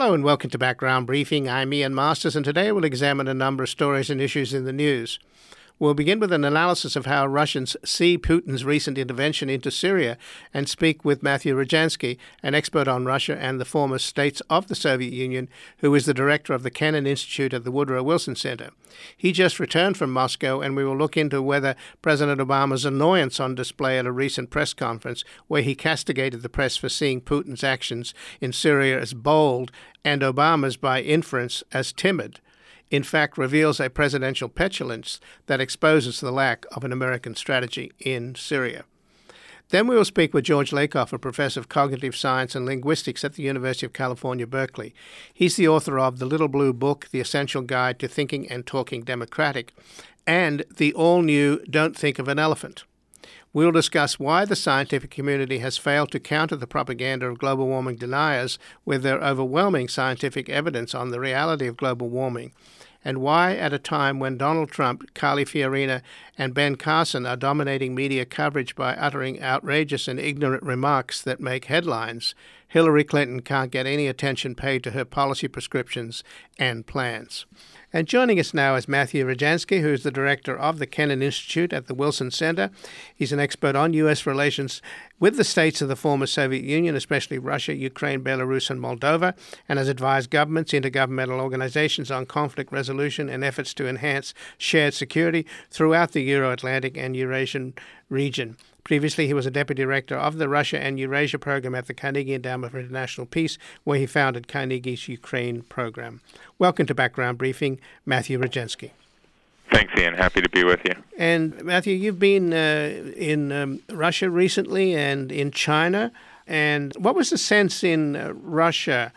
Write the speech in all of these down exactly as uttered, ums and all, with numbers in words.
Hello and welcome to Background Briefing. I'm Ian Masters, and today we'll examine a number of stories and issues in the news. We'll begin with an analysis of how Russians see Putin's recent intervention into Syria and speak with Matthew Rodzansky, an expert on Russia and the former states of the Soviet Union, who is the director of the Kennan Institute at the Woodrow Wilson Center. He just returned from Moscow, and we will look into whether President Obama's annoyance on display at a recent press conference, where he castigated the press for seeing Putin's actions in Syria as bold and Obama's, by inference, as timid, in fact reveals a presidential petulance that exposes the lack of an American strategy in Syria. Then we will speak with George Lakoff, a professor of cognitive science and linguistics at the University of California, Berkeley. He's the author of The Little Blue Book, The Essential Guide to Thinking and Talking Democratic, and the all-new Don't Think of an Elephant. We'll discuss why the scientific community has failed to counter the propaganda of global warming deniers with their overwhelming scientific evidence on the reality of global warming, and why, at a time when Donald Trump, Carly Fiorina, and Ben Carson are dominating media coverage by uttering outrageous and ignorant remarks that make headlines, Hillary Clinton can't get any attention paid to her policy prescriptions and plans. And joining us now is Matthew Rodzansky, who is the director of the Kennan Institute at the Wilson Center. He's an expert on U S relations with the states of the former Soviet Union, especially Russia, Ukraine, Belarus, and Moldova, and has advised governments, intergovernmental organizations on conflict resolution and efforts to enhance shared security throughout the Euro-Atlantic and Eurasian region. Previously, he was a deputy director of the Russia and Eurasia program at the Carnegie Endowment for International Peace, where he founded Carnegie's Ukraine program. Welcome to Background Briefing, Matthew Rodzansky. Thanks, Ian. Happy to be with you. And Matthew, you've been uh, in um, Russia recently and in China. And what was the sense in uh, Russia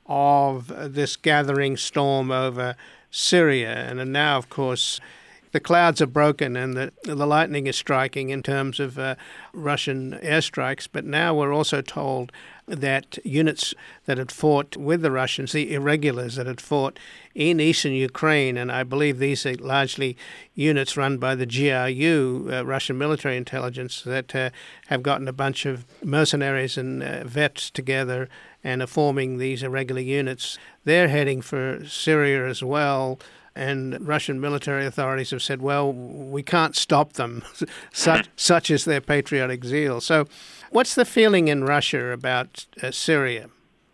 of uh, this gathering storm over Syria? And now, of course, the clouds are broken and the, the lightning is striking in terms of uh, Russian airstrikes. But now we're also told that units that had fought with the Russians, the irregulars that had fought in eastern Ukraine, and I believe these are largely units run by the G R U, uh, Russian military intelligence, that uh, have gotten a bunch of mercenaries and uh, vets together and are forming these irregular units. They're heading for Syria as well. And Russian military authorities have said, well, we can't stop them, such, such is their patriotic zeal. So what's the feeling in Russia about uh, Syria?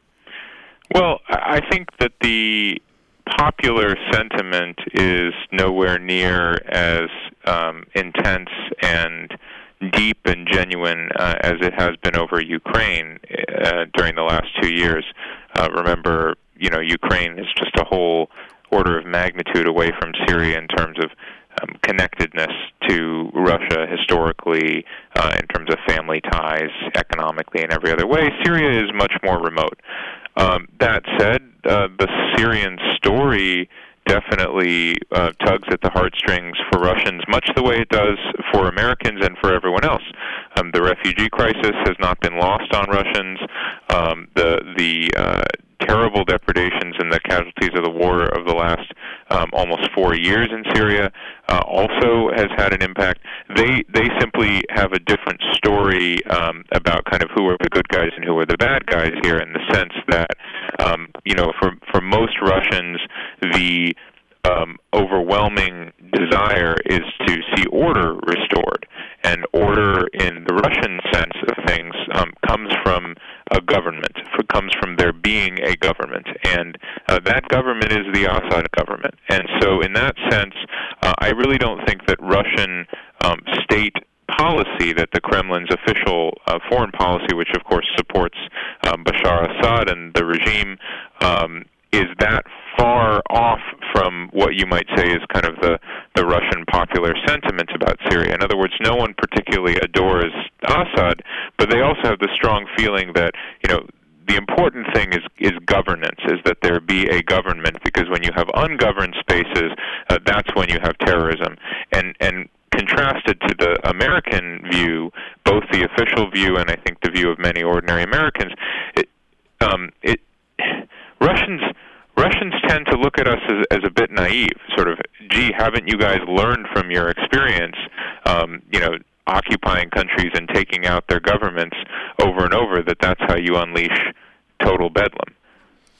Well, I think that the popular sentiment is nowhere near as um, intense and deep and genuine uh, as it has been over Ukraine uh, during the last two years. Uh, remember, you know, Ukraine is just a whole order of magnitude away from Syria in terms of um, connectedness to Russia historically, uh, in terms of family ties, economically, and every other way. Syria is much more remote. Um, that said, uh, the Syrian story definitely uh, tugs at the heartstrings for Russians, much the way it does for Americans and for everyone else. Um, the refugee crisis has not been lost on Russians. Um, the the uh, terrible depredations and the casualties of the war of the last um, almost four years in Syria uh, also has had an impact. They they simply have a different story um, about kind of who are the good guys and who are the bad guys here, in the sense that um, you know for for most Russians, the um, overwhelming desire is to see order restored, and order in the Russian sense of things um, comes from a government, comes from there being a government, and uh, that government is the Assad government. And so in that sense, uh, I really don't think that Russian um, state policy, that the Kremlin's official uh, foreign policy, which of course supports um, Bashar Assad and the regime, um, is that far off from what you might say is kind of the, the Russian popular sentiment about Syria. In other words, no one particularly adores Assad, but they also have the strong feeling that, you know, the important thing is, is governance, is that there be a government, because when you have ungoverned spaces, uh, that's when you have terrorism. And, and contrasted to the American view, both the official view and I think the view of many ordinary Americans, it, um, it, Russians Russians tend to look at us as, as a bit naive, sort of, gee, haven't you guys learned from your experience, um, you know, occupying countries and taking out their governments over and over, that that's how you unleash total bedlam?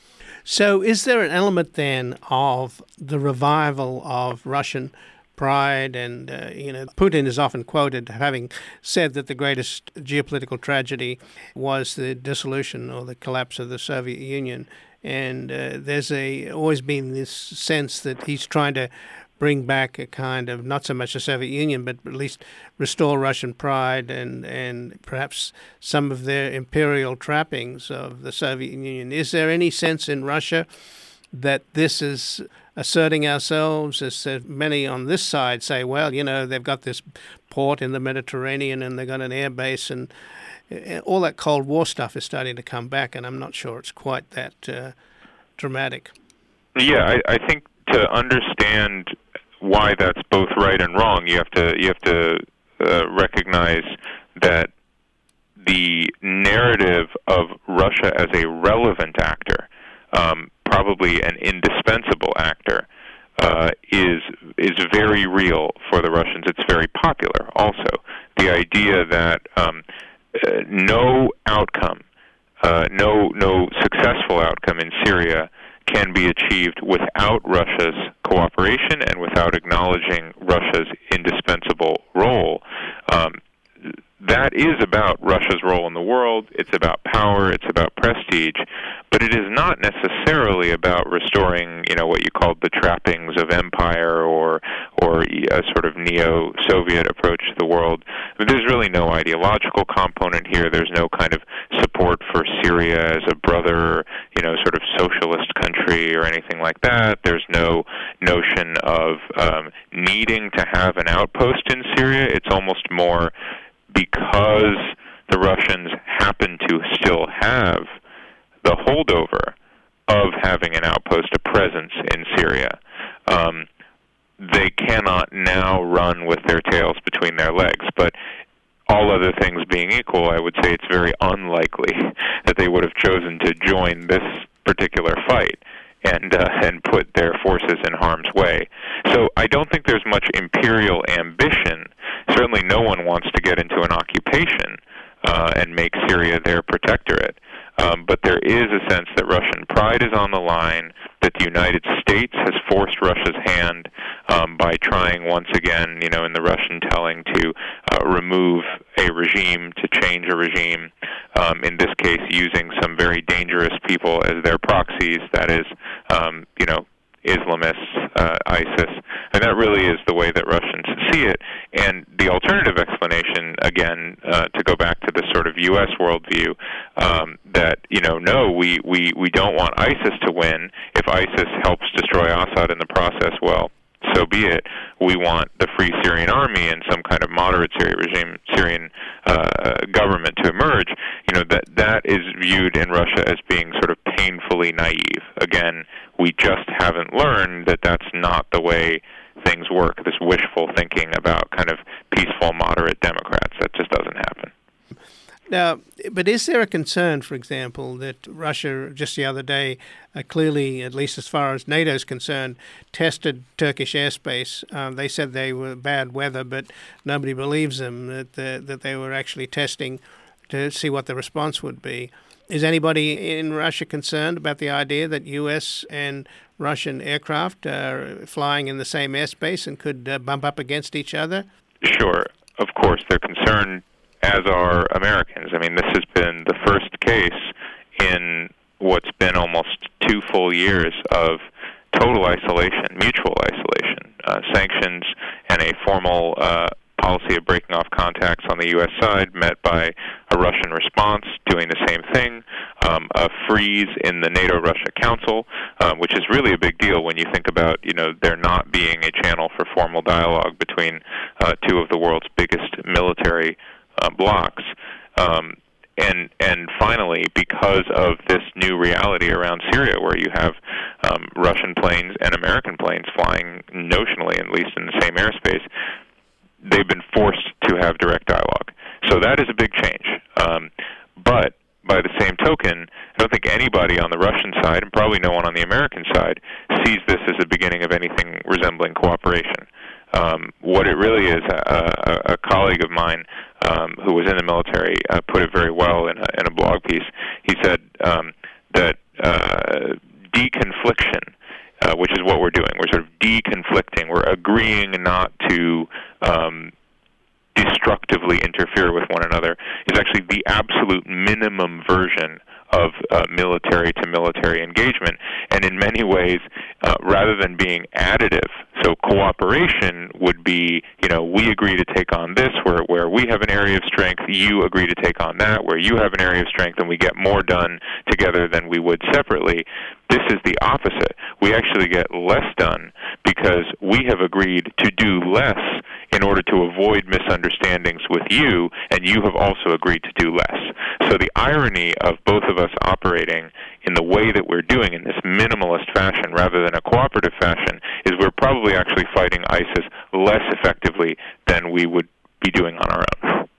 So is there an element then of the revival of Russian pride? And, uh, you know, Putin is often quoted having said that the greatest geopolitical tragedy was the dissolution or the collapse of the Soviet Union. And uh, there's a always been this sense that he's trying to bring back a kind of, not so much the Soviet Union, but at least restore Russian pride and, and perhaps some of their imperial trappings of the Soviet Union. Is there any sense in Russia that this is asserting ourselves, as many on this side say, well, you know, they've got this port in the Mediterranean and they've got an air base, and all that Cold War stuff is starting to come back, and I'm not sure it's quite that uh, dramatic. Yeah, I, I think to understand why that's both right and wrong, you have to you have to uh, recognize that the narrative of Russia as a relevant actor, um, probably an indispensable actor, uh, is is very real for the Russians. It's very popular. Also, the idea that um, uh, no outcome, uh, no no successful outcome in Syria can be achieved without Russia's cooperation and without acknowledging Russia's indispensable role. Um, that is about Russia's role in the world. It's about power. It's about prestige. But it is not necessarily about restoring, you know, what you called the trappings of empire or or a sort of neo-Soviet approach to the world. There's really no ideological component here. There's no kind of support for Syria as a brother, you know, sort of socialist country or anything like that. There's no notion of um, needing to have an outpost in Syria. It's almost more because the Russians happen to still have the holdover of having an outpost, a presence in Syria. Um, they cannot now run with their tails between their legs. But all other things being equal, I would say it's very unlikely that they would have chosen to join this particular fight and uh, and put their forces in harm's way. So I don't think there's much imperial ambition. Certainly no one wants to get into an occupation uh, and make Syria their protectorate. Um, but there is a sense that Russian pride is on the line, that the United States has forced Russia's hand um, by trying once again, you know, in the Russian telling, to uh, remove a regime, to change a regime, um, in this case using some very dangerous people as their proxies, that is, um, you know, Islamists, uh, ISIS, and that really is the way that Russians see it. And the alternative explanation, again, uh, to go back to the sort of U S worldview, um, that, you know, no, we, we, we don't want ISIS to win. If ISIS helps destroy Assad in the process, well, so be it. We want the Free Syrian Army and some kind of moderate Syrian regime, Syrian uh, government to emerge. You know, that that is viewed in Russia as being sort of painfully naive. Again, we just haven't learned that that's not the way things work, this wishful thinking about kind of peaceful, moderate Democrats. That just doesn't happen. Now, but is there a concern, for example, that Russia just the other day uh, clearly, at least as far as NATO is concerned, tested Turkish airspace? Um, they said they were bad weather, but nobody believes them, that the, that they were actually testing to see what the response would be. Is anybody in Russia concerned about the idea that U S and Russian aircraft are flying in the same airspace and could uh, bump up against each other? Sure. Of course, they're concerned, as are Americans. I mean, this has been the first case in what's been almost two full years of total isolation, mutual isolation, uh, sanctions, and a formal uh, policy of breaking off contacts on the U S side, met by a Russian response doing the same thing, um, a freeze in the NATO-Russia Council, uh, which is really a big deal when you think about, you know, there not being a channel for formal dialogue between uh, two of the world's biggest military Uh, blocks. Um, and and finally, because of this new reality around Syria, where you have um, Russian planes and American planes flying notionally, at least in the same airspace, they've been forced to have direct dialogue. So that is a big change. Um, but by the same token, I don't think anybody on the Russian side, and probably no one on the American side, sees this as the beginning of anything resembling cooperation. Um, what it really is, a, a, a colleague of mine um, who was in the military uh, put it very well in a, in a blog piece. He said um, that uh, deconfliction, uh, which is what we're doing. We're sort of deconflicting. We're agreeing not to um, destructively interfere with one another, is actually the absolute minimum version of uh, military-to-military engagement. And in many ways, uh, rather than being additive, so cooperation would be, you know, we agree to take on this where, where we have an area of strength, you agree to take on that where you have an area of strength, and we get more done together than we would separately. This is the opposite. We actually get less done because we have agreed to do less in order to avoid misunderstandings with you, and you have also agreed to do less. So the irony of both of us operating in the way that we're doing in this minimalist fashion rather than a cooperative fashion is we're probably actually fighting ISIS less effectively than we would be doing on our own.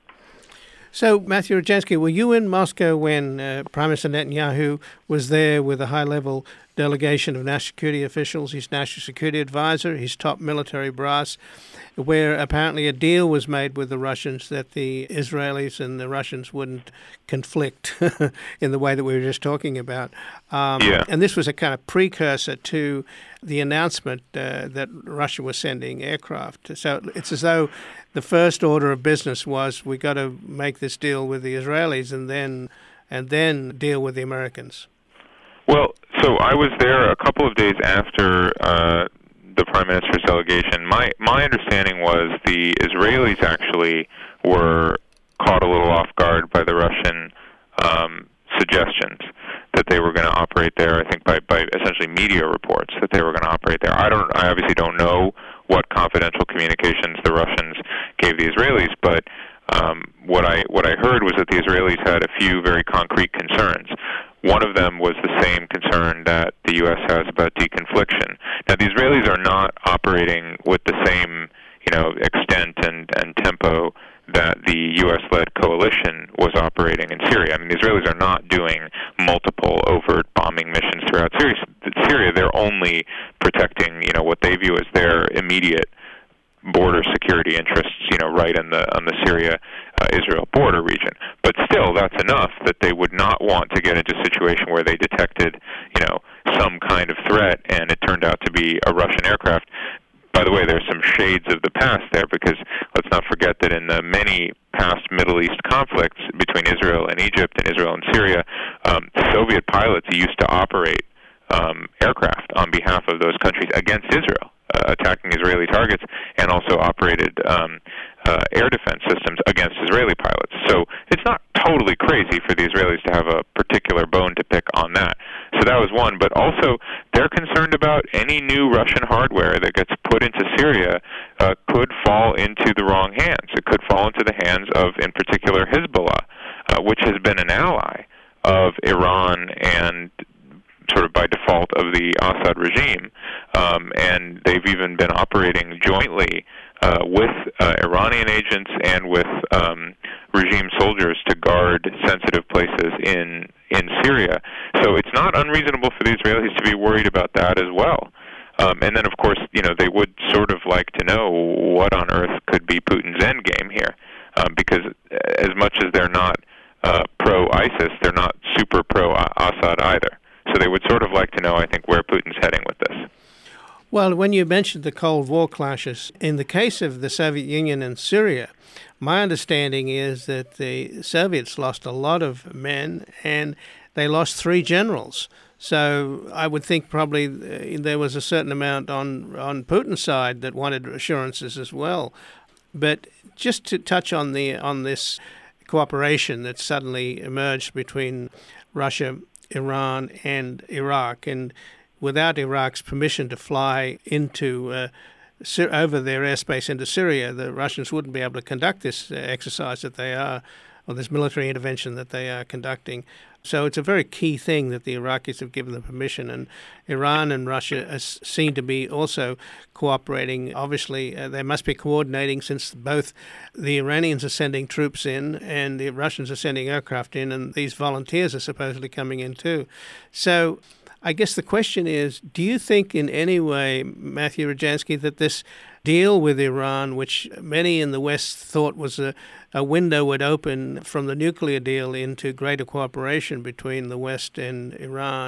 So, Matthew Rjansky, were you in Moscow when uh, Prime Minister Netanyahu was there with a high-level delegation of national security officials, his national security advisor, his top military brass, where apparently a deal was made with the Russians that the Israelis and the Russians wouldn't conflict in the way that we were just talking about? Um, yeah. And this was a kind of precursor to the announcement uh, that Russia was sending aircraft. So it's as though the first order of business was we got to make this deal with the Israelis and then and then deal with the Americans. Well, so I was there a couple of days after uh, the Prime Minister's delegation. My my understanding was the Israelis actually were caught a little off guard by the Russian um, suggestions that they were going to operate there. I think by, by essentially media reports that they were going to operate there. I don't. I obviously don't know what confidential communications the Russians gave the Israelis, but um, what I what I heard was that the Israelis had a few very concrete concerns. One of them was the same concern that the U S has about deconfliction. Now, the Israelis are not operating with the same, you know, extent and, and tempo that the U S-led coalition was operating in Syria. I mean, the Israelis are not doing multiple overt bombing missions throughout Syria. Syria, they're only protecting, you know, what they view as their immediate border security interests, you know, right in the on the Syria-Israel uh, border region. But still, that's enough that they would not want to get into a situation where they detected, you know, some kind of threat, and it turned out to be a Russian aircraft. By the way, there's some shades of the past there, because let's not forget that in the many past Middle East conflicts between Israel and Egypt and Israel and Syria, um, Soviet pilots used to operate um, aircraft on behalf of those countries against Israel, uh, attacking Israeli targets, and also operated um, uh, air defense systems against Israeli pilots. So it's not totally crazy for the Israelis to have a particular bone to pick on that. So that was one. But also, they're concerned about any new Russian hardware that gets put into Syria uh, could fall into the wrong hands. It could fall into the hands of, in particular, Hezbollah, uh, which has been an ally of Iran and sort of by default of the Assad regime. Um, and they've even been operating jointly uh, with uh, Iranian agents and with um, regime soldiers to guard sensitive places in in Syria. So it's not unreasonable for the Israelis to be worried about that as well. Um, and then, of course, you know, they would sort of like to know what on earth could be Putin's end game here, um, because as much as they're not uh, pro-ISIS, they're not super pro-Assad either. So they would sort of like to know, I think, where Putin's heading with this. Well, when you mentioned the Cold War clashes, in the case of the Soviet Union and Syria, my understanding is that the Soviets lost a lot of men and they lost three generals. So I would think probably there was a certain amount on, on Putin's side that wanted assurances as well. But just to touch on the on this cooperation that suddenly emerged between Russia, Iran, and Iraq, and without Iraq's permission to fly into uh, over their airspace into Syria, the Russians wouldn't be able to conduct this uh, exercise that they are, or this military intervention that they are conducting. So it's a very key thing that the Iraqis have given them permission, and Iran and Russia seem to be also cooperating. Obviously, uh, they must be coordinating, since both the Iranians are sending troops in and the Russians are sending aircraft in, and these volunteers are supposedly coming in too. So I guess the question is, do you think in any way, Matthew Rjansky, that this deal with Iran, which many in the West thought was a, a window would open from the nuclear deal into greater cooperation between the West and Iran,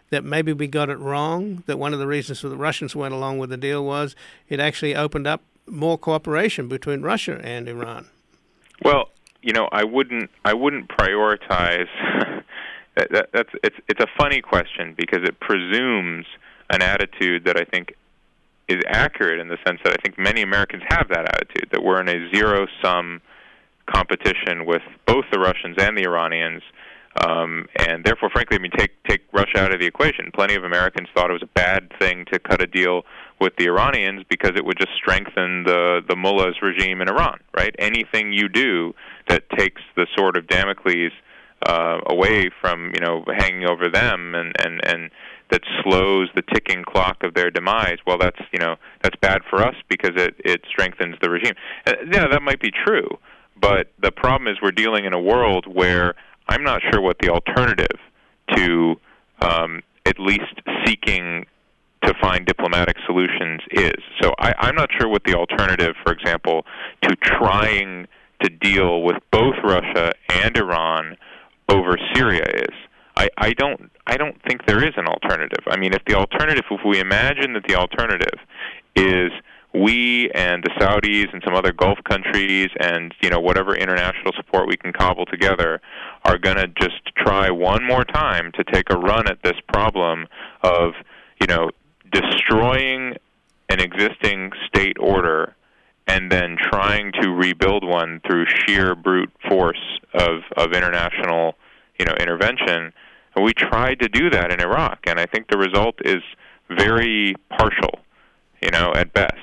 that maybe we got it wrong, that one of the reasons the Russians went along with the deal was it actually opened up more cooperation between Russia and Iran? Well, you know, I wouldn't I wouldn't prioritize that, that, that's it's it's a funny question because it presumes an attitude that I think is accurate in the sense that I think many Americans have that attitude, that we're in a zero-sum competition with both the Russians and the Iranians, um, and therefore, frankly, I mean, take take Russia out of the equation. Plenty of Americans thought it was a bad thing to cut a deal with the Iranians because it would just strengthen the, the mullahs regime in Iran, right? Anything you do that takes the sword of Damocles uh, away from, you know, hanging over them and, and, and that slows the ticking clock of their demise, well, that's, you know, that's bad for us because it, it strengthens the regime. Uh, yeah, that might be true, but the problem is we're dealing in a world where I'm not sure what the alternative to um, at least seeking to find diplomatic solutions is. So I, I'm not sure what the alternative, for example, to trying to deal with both Russia and Iran over Syria is. I, I don't I don't think there is an alternative. I mean, if the alternative, if we imagine that the alternative is we and the Saudis and some other Gulf countries and, you know, whatever international support we can cobble together are going to just try one more time to take a run at this problem of, you know, destroying an existing state order and then trying to rebuild one through sheer brute force of, of international, you know, intervention. And we tried to do that in Iraq, and I think the result is very partial, you know, at best.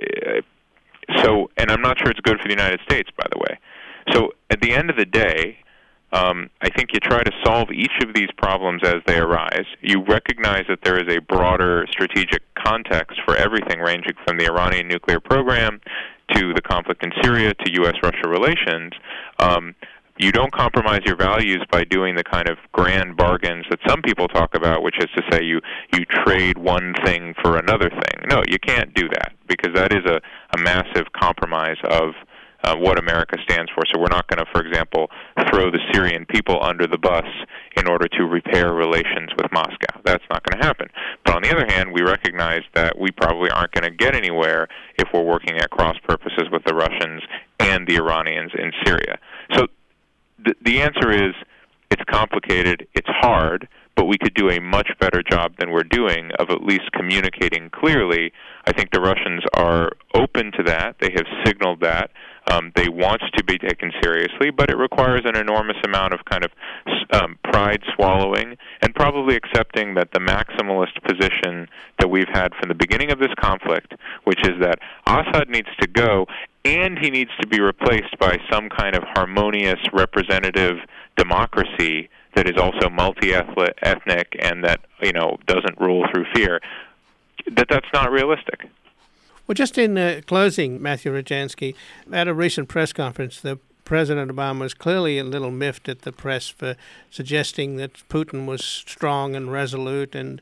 So, and I'm not sure it's good for the United States, by the way. So at the end of the day, um, I think you try to solve each of these problems as they arise. You recognize that there is a broader strategic context for everything, ranging from the Iranian nuclear program to the conflict in Syria to U S Russia relations. Um, You don't compromise your values by doing the kind of grand bargains that some people talk about, which is to say you, you trade one thing for another thing. No, you can't do that because that is a, a massive compromise of uh, what America stands for. So we're not going to, for example, throw the Syrian people under the bus in order to repair relations with Moscow. That's not going to happen. But on the other hand, we recognize that we probably aren't going to get anywhere if we're working at cross purposes with the Russians and the Iranians in Syria. So The, the answer is it's complicated, it's hard, but we could do a much better job than we're doing of at least communicating clearly. I think the Russians are open to that. They have signaled that. Um, they want to be taken seriously, but it requires an enormous amount of kind of um, pride swallowing and probably accepting that the maximalist position that we've had from the beginning of this conflict, which is that Assad needs to go and he needs to be replaced by some kind of harmonious representative democracy that is also multi-ethnic and that, you know, doesn't rule through fear, that that's not realistic. Well, just in uh, closing, Matthew Rodzansky, at a recent press conference, the President Obama was clearly a little miffed at the press for suggesting that Putin was strong and resolute, and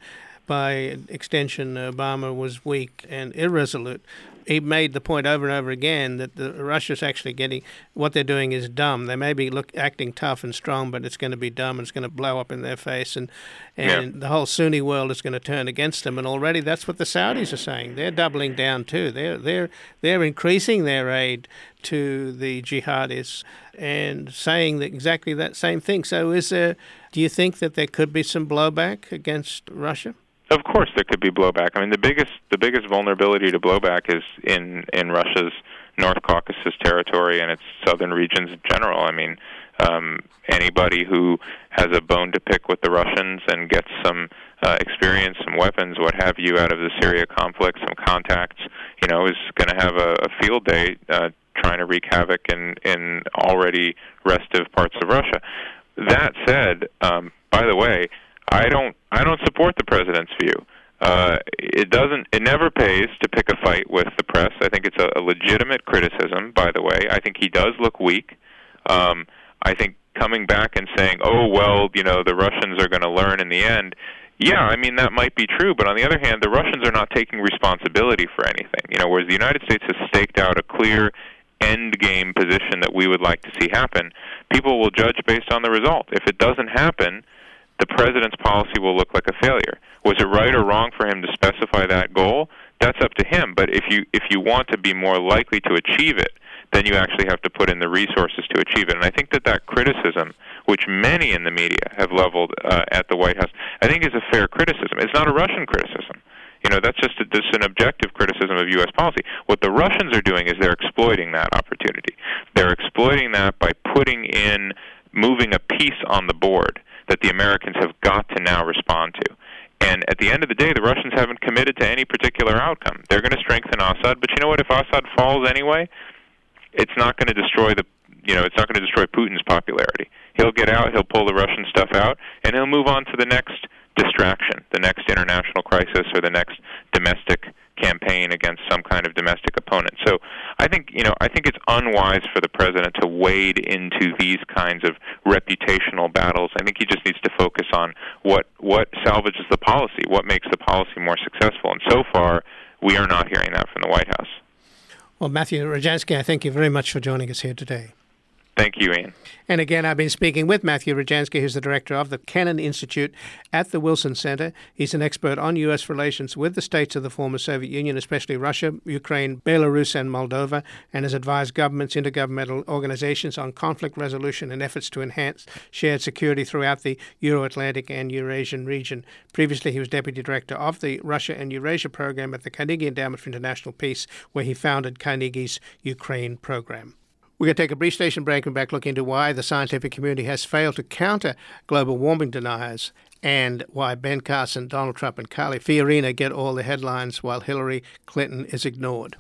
by extension, Obama was weak and irresolute. He made the point over and over again that the Russia's actually getting, what they're doing is dumb. They may be look, acting tough and strong, but it's going to be dumb and it's going to blow up in their face, and and yeah. the whole Sunni world is going to turn against them. And already that's what the Saudis are saying. They're doubling down too. They're they're they're increasing their aid to the jihadis and saying that exactly that same thing. So is there? Do you think that there could be some blowback against Russia? Of course, there could be blowback. I mean, the biggest the biggest vulnerability to blowback is in, in Russia's North Caucasus territory and its southern regions in general. I mean, um, anybody who has a bone to pick with the Russians and gets some uh, experience, some weapons, what have you, out of the Syria conflict, some contacts, you know, is going to have a, a field day uh, trying to wreak havoc in, in already restive parts of Russia. That said, um, by the way, I don't. I don't support the president's view. Uh, it doesn't. It never pays to pick a fight with the press. I think it's a, a legitimate criticism. By the way, I think he does look weak. Um, I think coming back and saying, "Oh well, you know, the Russians are going to learn in the end." Yeah, I mean that might be true, but on the other hand, the Russians are not taking responsibility for anything. You know, whereas the United States has staked out a clear end game position that we would like to see happen, people will judge based on the result. If it doesn't happen, the president's policy will look like a failure. Was it right or wrong for him to specify that goal? That's up to him. But if you if you want to be more likely to achieve it, then you actually have to put in the resources to achieve it. And I think that that criticism, which many in the media have leveled uh, at the White House, I think is a fair criticism. It's not a Russian criticism. You know, that's just, a, just an objective criticism of U S policy. What the Russians are doing is they're exploiting that opportunity. They're exploiting that by putting in, moving a piece on the board that the Americans have got to now respond to. And at the end of the day, the Russians haven't committed to any particular outcome. They're going to strengthen Assad, but you know what? If Assad falls anyway, it's not going to destroy the, you know, it's not going to destroy Putin's popularity. He'll get out, he'll pull the Russian stuff out, and he'll move on to the next distraction, the next international crisis, or the next domestic campaign against some kind of domestic opponent. So I think, you know, I think it's unwise for the president to wade into these kinds of reputational battles. I think he just needs to focus on what what salvages the policy, what makes the policy more successful. And so far, we are not hearing that from the White House. Well, Matthew Rodzansky, I thank you very much for joining us here today. Thank you, Ian. And again, I've been speaking with Matthew Rodzansky, who's the director of the Kennan Institute at the Wilson Center. He's an expert on U S relations with the states of the former Soviet Union, especially Russia, Ukraine, Belarus, and Moldova, and has advised governments, intergovernmental organizations on conflict resolution and efforts to enhance shared security throughout the Euro-Atlantic and Eurasian region. Previously, he was deputy director of the Russia and Eurasia program at the Carnegie Endowment for International Peace, where he founded Carnegie's Ukraine program. We're going to take a brief station break and back look into why the scientific community has failed to counter global warming deniers and why Ben Carson, Donald Trump, and Carly Fiorina get all the headlines while Hillary Clinton is ignored.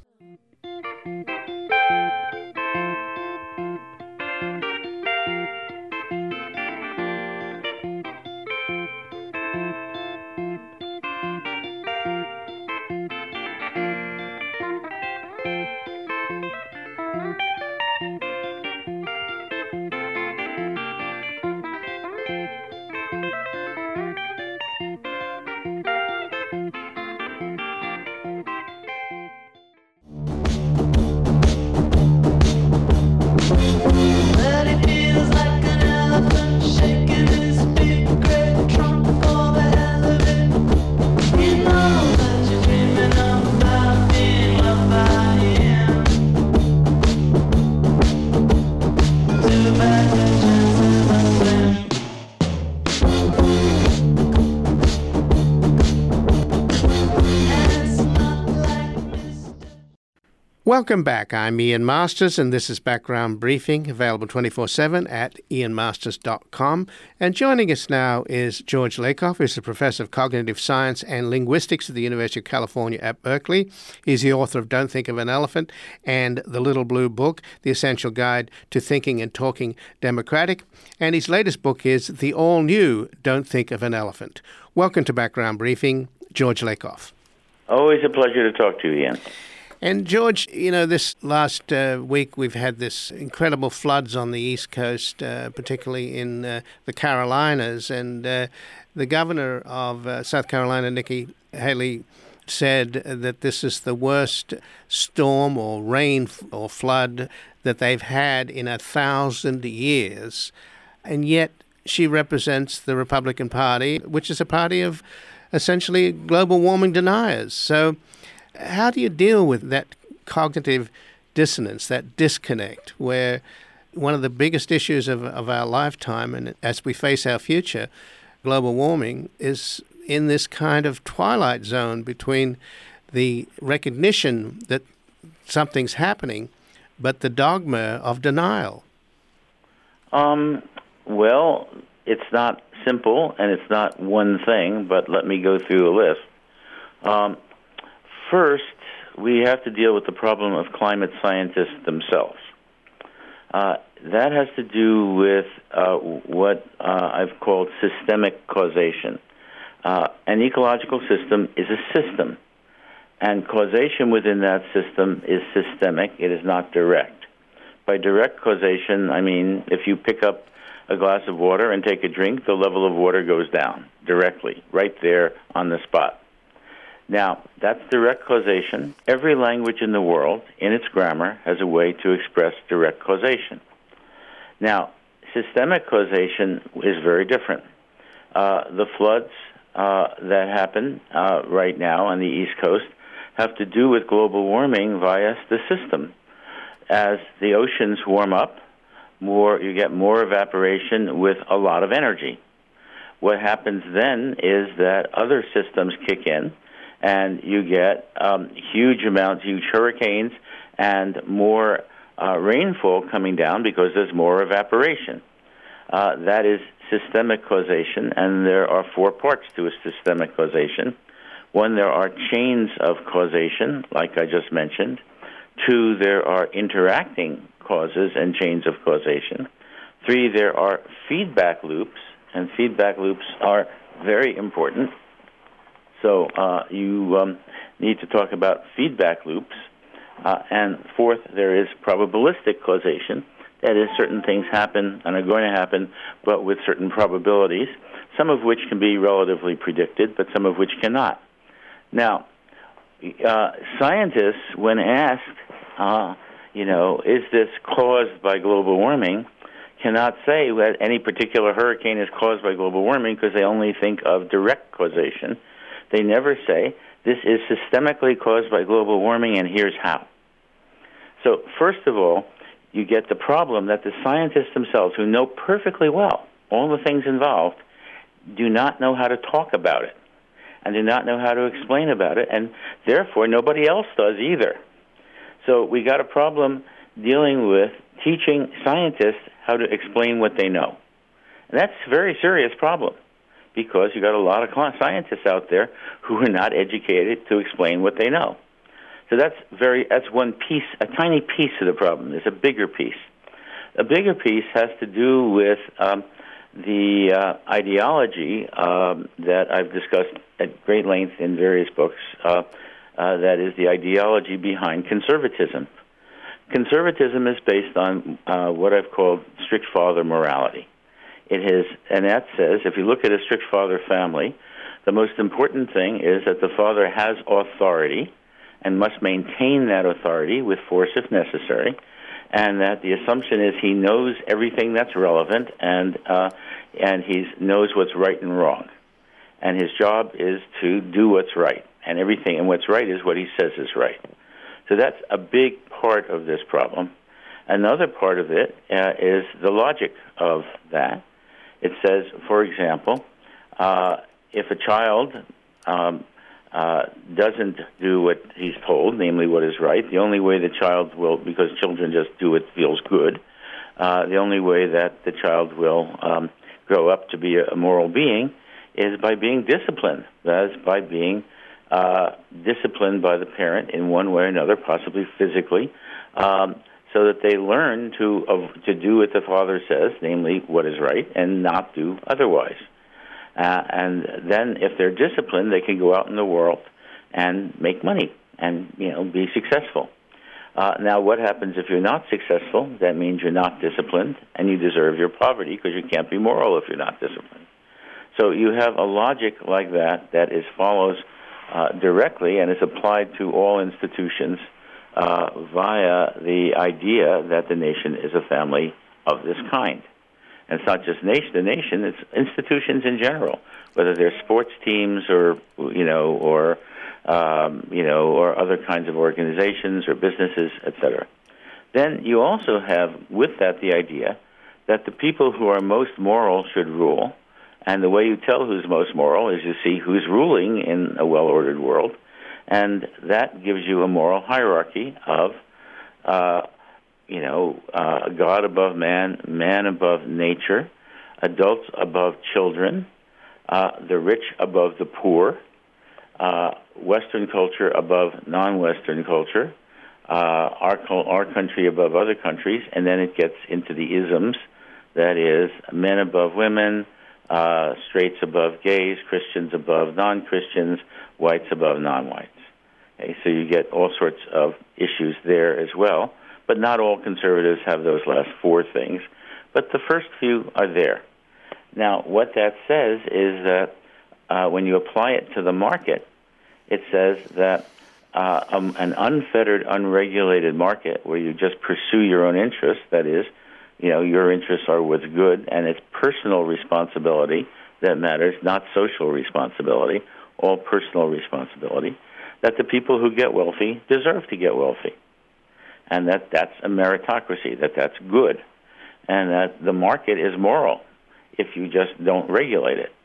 Welcome back. I'm Ian Masters, and this is Background Briefing, available twenty-four seven at ian masters dot com. And joining us now is George Lakoff, who's a professor of cognitive science and linguistics at the University of California at Berkeley. He's the author of Don't Think of an Elephant and The Little Blue Book, The Essential Guide to Thinking and Talking Democratic. And his latest book is the all-new Don't Think of an Elephant. Welcome to Background Briefing, George Lakoff. Always a pleasure to talk to you, Ian. And George, you know, this last uh, week we've had this incredible floods on the East Coast, uh, particularly in uh, the Carolinas. And uh, the governor of uh, South Carolina, Nikki Haley, said that this is the worst storm or rain or flood that they've had in a thousand years. And yet she represents the Republican Party, which is a party of essentially global warming deniers. So how do you deal with that cognitive dissonance, that disconnect, where one of the biggest issues of, of our lifetime, and as we face our future, global warming, is in this kind of twilight zone between the recognition that something's happening, but the dogma of denial? Um, well, it's not simple, and it's not one thing, but let me go through a list. Um, First, we have to deal with the problem of climate scientists themselves. Uh, that has to do with uh, what uh, I've called systemic causation. Uh, an ecological system is a system, and causation within that system is systemic. It is not direct. By direct causation, I mean if you pick up a glass of water and take a drink, the level of water goes down directly, right there on the spot. Now, that's direct causation. Every language in the world, in its grammar, has a way to express direct causation. Now, systemic causation is very different. uh, the floods uh, that happen uh, right now on the East Coast have to do with global warming via the system. As the oceans warm up, more you get more evaporation with a lot of energy. What happens then is that other systems kick in, and you get um, huge amounts, huge hurricanes, and more uh, rainfall coming down because there's more evaporation. Uh, that is systemic causation, and there are four parts to a systemic causation. One, there are chains of causation, like I just mentioned. Two, there are interacting causes and chains of causation. Three, there are feedback loops, and feedback loops are very important. So uh, you um, need to talk about feedback loops. Uh, and fourth, there is probabilistic causation. That is, certain things happen and are going to happen, but with certain probabilities, some of which can be relatively predicted, but some of which cannot. Now, uh, scientists, when asked, uh, you know, is this caused by global warming, cannot say that any particular hurricane is caused by global warming because they only think of direct causation. They never say, this is systemically caused by global warming, and here's how. So, first of all, you get the problem that the scientists themselves, who know perfectly well all the things involved, do not know how to talk about it and do not know how to explain about it, and therefore nobody else does either. So we got a problem dealing with teaching scientists how to explain what they know. And that's a very serious problem because you got a lot of scientists out there who are not educated to explain what they know. So that's very that's one piece, a tiny piece of the problem. There's a bigger piece. A bigger piece has to do with um, the uh, ideology um, that I've discussed at great length in various books. Uh, uh, that is the ideology behind conservatism. Conservatism is based on uh, what I've called strict father morality. It is, and that says, if you look at a strict father family, the most important thing is that the father has authority and must maintain that authority with force if necessary, and that the assumption is he knows everything that's relevant, and uh, and he knows what's right and wrong, and his job is to do what's right, and everything, and what's right is what he says is right. So that's a big part of this problem. Another part of it uh, is the logic of that. It says, for example, uh, if a child um, Uh, doesn't do what he's told, namely what is right, the only way the child will, because children just do what feels good, uh, the only way that the child will um, grow up to be a moral being is by being disciplined. That is, by being uh, disciplined by the parent in one way or another, possibly physically, um, so that they learn to uh, to do what the father says, namely what is right, and not do otherwise. Uh, and then, if they're disciplined, they can go out in the world and make money and, you know, be successful. Uh, now, what happens if you're not successful? That means you're not disciplined, and you deserve your poverty because you can't be moral if you're not disciplined. So you have a logic like that that is follows uh, directly and is applied to all institutions uh, via the idea that the nation is a family of this kind. And it's not just nation, the nation, it's institutions in general, whether they're sports teams or, you know, or, um, you know, or other kinds of organizations or businesses, et cetera. Then you also have, with that, the idea that the people who are most moral should rule. And the way you tell who's most moral is you see who's ruling in a well-ordered world. And that gives you a moral hierarchy of uh you know, uh, God above man, man above nature, adults above children, uh, the rich above the poor, uh, Western culture above non-Western culture, uh, our, our country above other countries, and then it gets into the isms, that is, men above women, uh, straights above gays, Christians above non-Christians, whites above non-whites. Okay, so you get all sorts of issues there as well. But not all conservatives have those last four things. But the first few are there. Now, what that says is that uh, when you apply it to the market, it says that uh, um, an unfettered, unregulated market where you just pursue your own interests, that is, you know, your interests are what's good, and it's personal responsibility that matters, not social responsibility, all personal responsibility, that the people who get wealthy deserve to get wealthy, and that that's a meritocracy, that that's good, and that the market is moral if you just don't regulate it.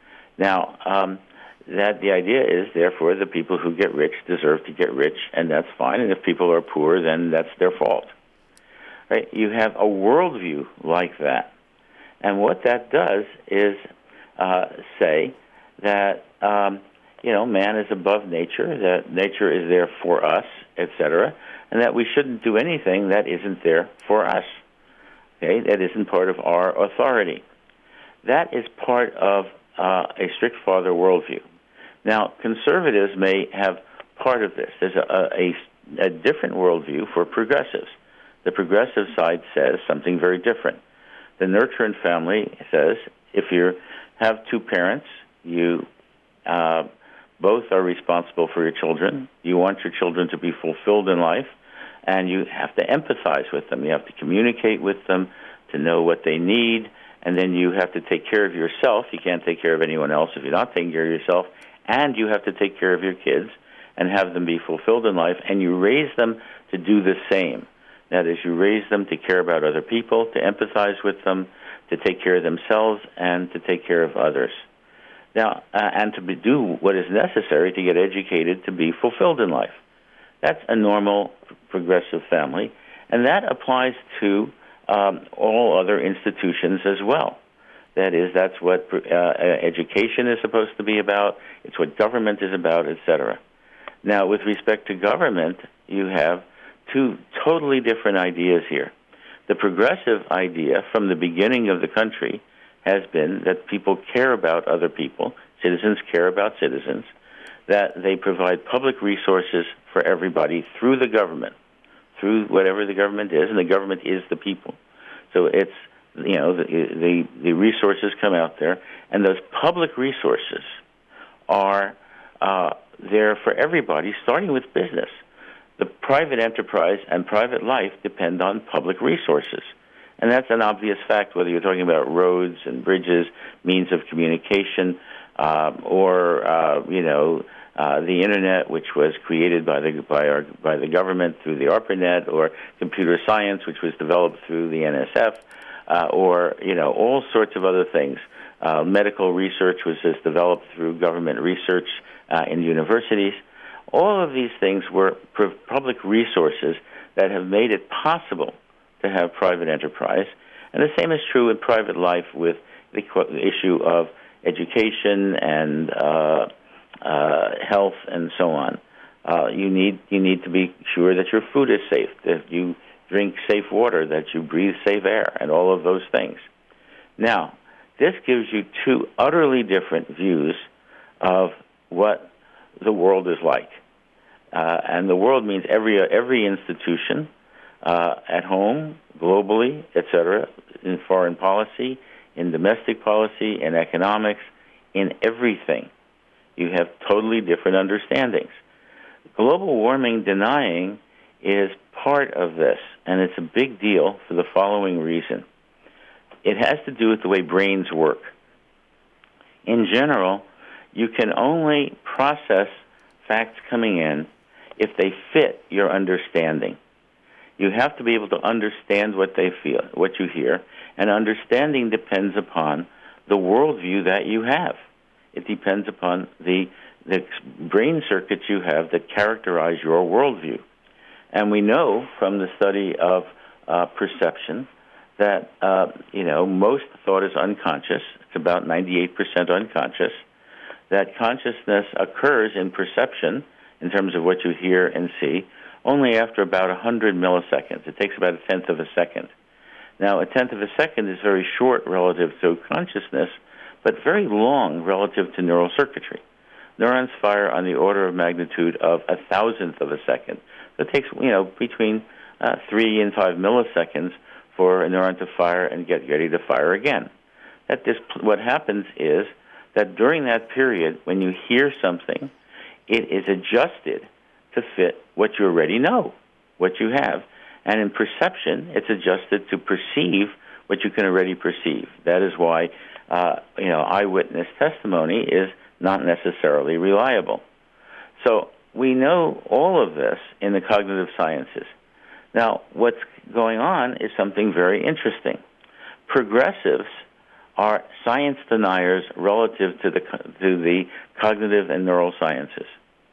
Now, um, that the idea is, therefore, the people who get rich deserve to get rich, and that's fine, and if people are poor, then that's their fault. Right? You have a worldview like that, and what that does is uh, say that um, you know, man is above nature, that nature is there for us, et cetera, and that we shouldn't do anything that isn't there for us. Okay, that isn't part of our authority. That is part of uh, a strict father worldview. Now, conservatives may have part of this. There's a, a, a different worldview for progressives. The progressive side says something very different. The nurture and family says if you have two parents, you uh, both are responsible for your children. You want your children to be fulfilled in life, and you have to empathize with them. You have to communicate with them to know what they need, and then you have to take care of yourself. You can't take care of anyone else if you're not taking care of yourself, and you have to take care of your kids and have them be fulfilled in life, and you raise them to do the same. That is, you raise them to care about other people, to empathize with them, to take care of themselves, and to take care of others. Now, uh, and to be, do what is necessary to get educated to be fulfilled in life. That's a normal progressive family, and that applies to um, all other institutions as well. That is, that's what uh, education is supposed to be about. It's what government is about, et cetera. Now, with respect to government, you have two totally different ideas here. The progressive idea from the beginning of the country has been that people care about other people, citizens care about citizens, that they provide public resources for everybody through the government, through whatever the government is, and the government is the people. So it's, you know, the, the, the resources come out there, and those public resources are uh, there for everybody, starting with business. The private enterprise and private life depend on public resources. And that's an obvious fact, whether you're talking about roads and bridges, means of communication, uh, or, uh, you know, uh, the Internet, which was created by the, by, our, by the government through the ARPANET, or computer science, which was developed through the N S F, uh, or, you know, all sorts of other things. Uh, medical research was just developed through government research uh, in universities. All of these things were public resources that have made it possible to have private enterprise. And the same is true in private life with the issue of education and uh, uh, health and so on. Uh, you need you need to be sure that your food is safe, that you drink safe water, that you breathe safe air, and all of those things. Now, this gives you two utterly different views of what the world is like. Uh, and the world means every every institution, uh, at home, globally, et cetera, in foreign policy, in domestic policy, in economics, in everything. You have totally different understandings. Global warming denying is part of this, and it's a big deal for the following reason. It has to do with the way brains work. In general, you can only process facts coming in if they fit your understanding. You have to be able to understand what they feel, what you hear, and understanding depends upon the worldview that you have. It depends upon the, the brain circuits you have that characterize your worldview. And we know from the study of uh, perception that, uh, you know, most thought is unconscious. It's about ninety-eight percent unconscious. That consciousness occurs in perception, in terms of what you hear and see, only after about one hundred milliseconds. It takes about a tenth of a second. Now, a tenth of a second is very short relative to consciousness, but very long relative to neural circuitry. Neurons fire on the order of magnitude of a thousandth of a second. So it takes, you know, between uh, three and five milliseconds for a neuron to fire and get ready to fire again. That this, what happens is that during that period, when you hear something, it is adjusted to fit what you already know, what you have. And in perception, it's adjusted to perceive what you can already perceive. That is why uh, you know, eyewitness testimony is not necessarily reliable. So we know all of this in the cognitive sciences. Now, what's going on is something very interesting. Progressives are science deniers relative to the to the cognitive and neurosciences.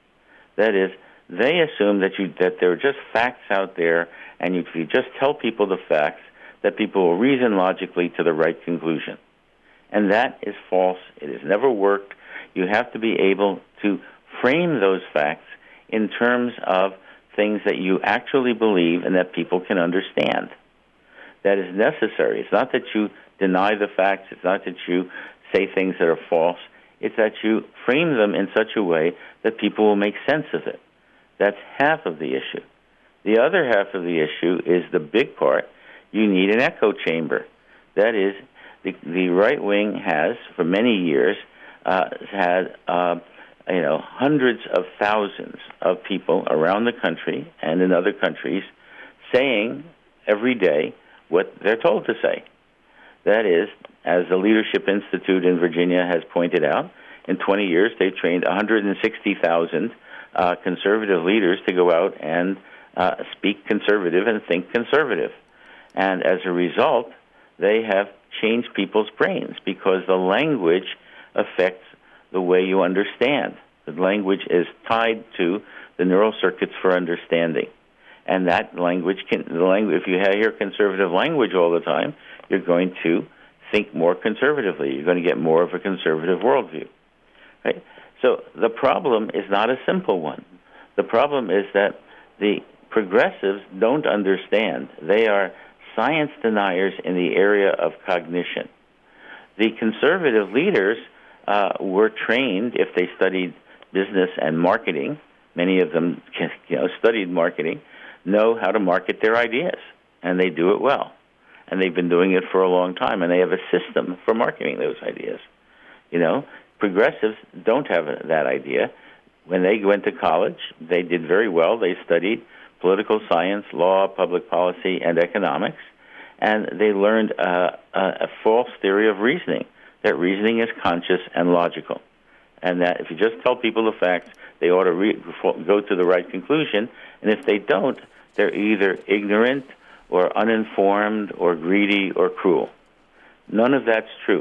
That is, they assume that you that there are just facts out there, and if you just tell people the facts, that people will reason logically to the right conclusion. And that is false. It has never worked. You have to be able to frame those facts in terms of things that you actually believe and that people can understand. That is necessary. It's not that you deny the facts. It's not that you say things that are false. It's that you frame them in such a way that people will make sense of it. That's half of the issue. The other half of the issue is the big part. You need an echo chamber. That is, the, the right wing has, for many years, uh, had uh, you know hundreds of thousands of people around the country and in other countries saying every day what they're told to say. That is, as the Leadership Institute in Virginia has pointed out, in twenty years they've trained one hundred sixty thousand uh, conservative leaders to go out and uh, speak conservative and think conservative. And as a result, they have changed people's brains because the language affects the way you understand. The language is tied to the neural circuits for understanding. And that language can, the language, if you hear conservative language all the time, you're going to think more conservatively. You're going to get more of a conservative worldview. Right? So the problem is not a simple one. The problem is that the progressives don't understand. They are science deniers in the area of cognition. The conservative leaders uh, were trained, if they studied business and marketing, many of them you know, studied marketing, know how to market their ideas, and they do it well. And they've been doing it for a long time, and they have a system for marketing those ideas. You know, progressives don't have that idea. When they went to college, they did very well. They studied political science, law, public policy, and economics, and they learned uh, a, a false theory of reasoning, that reasoning is conscious and logical, and that if you just tell people the facts, they ought to re- go to the right conclusion, and if they don't, they're either ignorant or uninformed or greedy or cruel. None of that's true.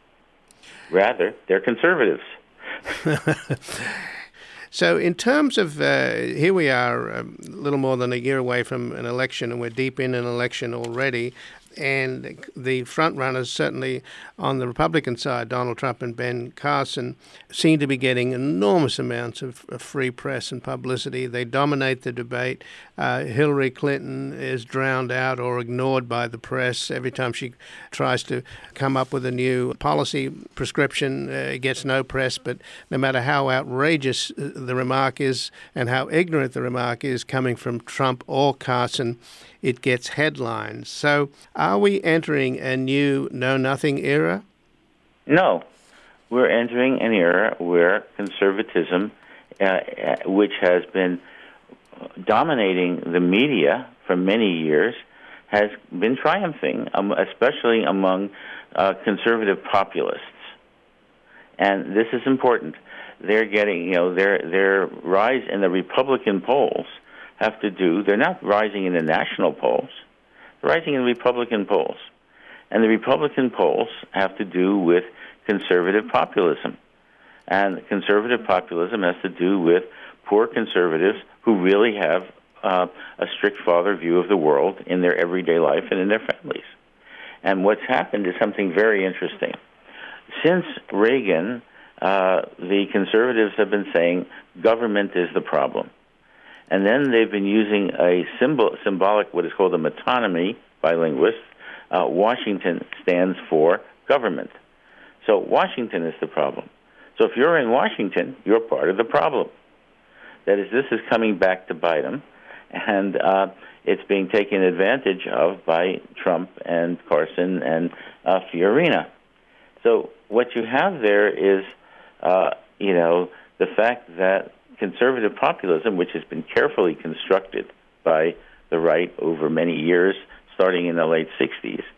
Rather, they're conservatives. So in terms of, uh, here we are a little more than a year away from an election, and we're deep in an election already. And the front runners, certainly on the Republican side, Donald Trump and Ben Carson, seem to be getting enormous amounts of, of free press and publicity. They dominate the debate. Uh, Hillary Clinton is drowned out or ignored by the press every time she tries to come up with a new policy prescription. Uh, it gets no press, but no matter how outrageous the remark is and how ignorant the remark is coming from Trump or Carson, it gets headlines. So are we entering a new know-nothing era? No. We're entering an era where conservatism, uh, which has been dominating the media for many years, has been triumphing, um, especially among uh, conservative populists. And this is important. They're getting, you know, their their rise in the Republican polls have to do, they're not rising in the national polls, they're rising in Republican polls. And the Republican polls have to do with conservative populism. And conservative populism has to do with poor conservatives who really have uh, a strict father view of the world in their everyday life and in their families. And what's happened is something very interesting. Since Reagan, uh, the conservatives have been saying government is the problem. And then they've been using a symbol, symbolic, what is called a metonymy by linguists. Uh, Washington stands for government. So Washington is the problem. So if you're in Washington, you're part of the problem. That is, this is coming back to bite them, and uh, it's being taken advantage of by Trump and Carson and uh, Fiorina. So what you have there is, uh, you know, the fact that conservative populism, which has been carefully constructed by the right over many years, starting in the late sixties,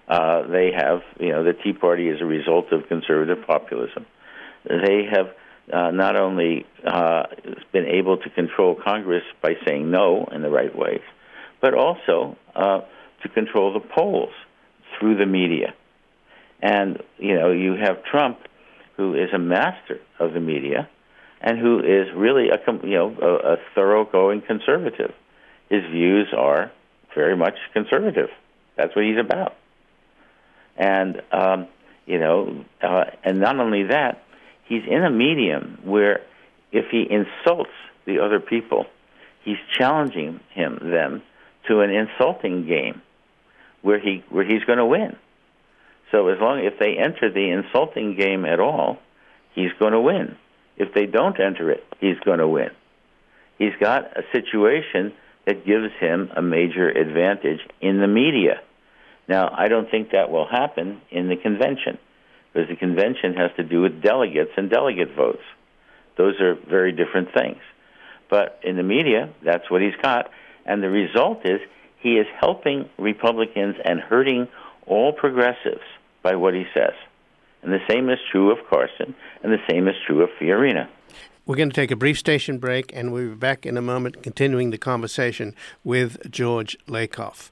Uh, they have, you know, the Tea Party is a result of conservative populism. They have uh, not only uh, been able to control Congress by saying no in the right ways, but also uh, to control the polls through the media. And, you know, you have Trump, who is a master of the media and who is really a, you know, a, a thoroughgoing conservative. His views are very much conservative. That's what he's about. And, um, you know, uh, and not only that, he's in a medium where if he insults the other people, he's challenging him them to an insulting game where he where he's going to win. So as long if they enter the insulting game at all, he's going to win. If they don't enter it, he's going to win. He's got a situation that gives him a major advantage in the media. Now, I don't think that will happen in the convention, because the convention has to do with delegates and delegate votes. Those are very different things. But in the media, that's what he's got. And the result is he is helping Republicans and hurting all progressives by what he says. And the same is true of Carson, and the same is true of Fiorina. We're going to take a brief station break, and we'll be back in a moment continuing the conversation with George Lakoff.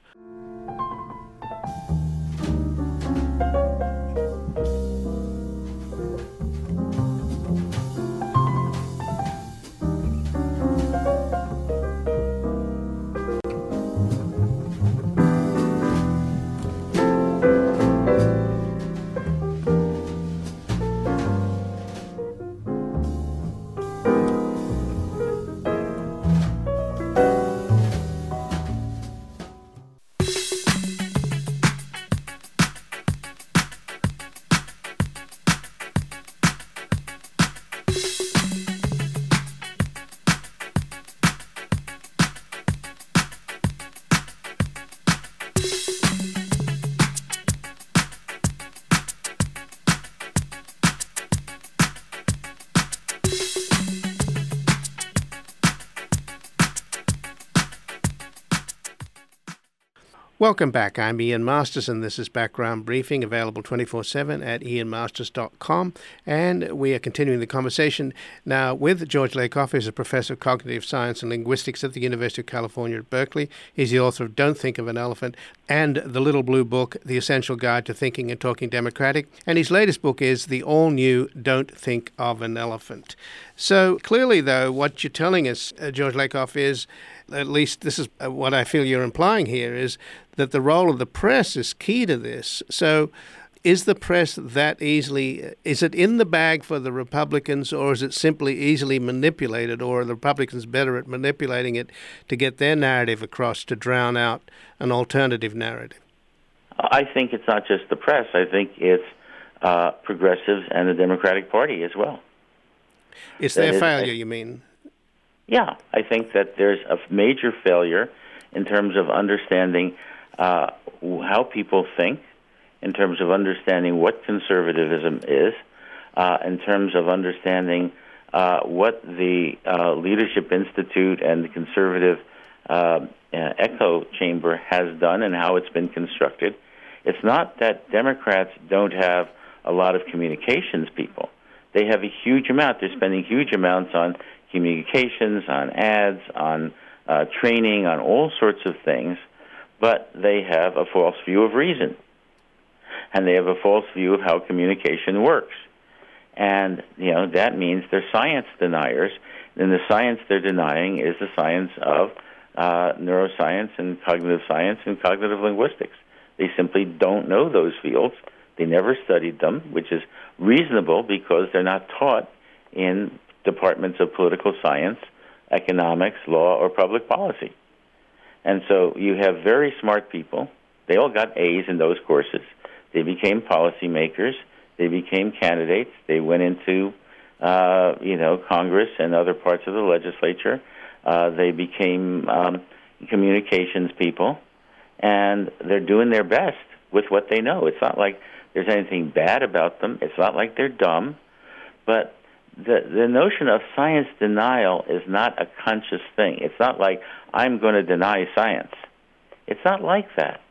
Welcome back. I'm Ian Masters, and this is Background Briefing, available twenty-four seven at ian masters dot com. And we are continuing the conversation now with George Lakoff, who's a professor of cognitive science and linguistics at the University of California at Berkeley. He's the author of Don't Think of an Elephant and the little blue book, The Essential Guide to Thinking and Talking Democratic. And his latest book is the all-new Don't Think of an Elephant. So clearly, though, what you're telling us, uh, George Lakoff, is, at least this is what I feel you're implying here, is that the role of the press is key to this. So is the press that easily, is it in the bag for the Republicans, or is it simply easily manipulated, or are the Republicans better at manipulating it to get their narrative across, to drown out an alternative narrative? I think it's not just the press. I think it's uh, progressives and the Democratic Party as well. It's their failure, you mean? Yeah, I think that there's a major failure in terms of understanding uh, how people think, in terms of understanding what conservatism is, uh, in terms of understanding uh, what the uh, Leadership Institute and the conservative uh, uh, echo chamber has done and how it's been constructed. It's not that Democrats don't have a lot of communications people. They have a huge amount. They're spending huge amounts on communications, on ads, on uh, training, on all sorts of things, but they have a false view of reason. And they have a false view of how communication works. And, you know, that means they're science deniers, and the science they're denying is the science of uh, neuroscience and cognitive science and cognitive linguistics. They simply don't know those fields. They never studied them, which is reasonable because they're not taught in departments of political science, economics, law, or public policy. And so you have very smart people. They all got A's in those courses. They became policymakers. They became candidates. They went into, uh, you know, Congress and other parts of the legislature. Uh, they became um, communications people, and they're doing their best with what they know. It's not like there's anything bad about them. It's not like they're dumb. But the the notion of science denial is not a conscious thing. It's not like I'm going to deny science. It's not like that.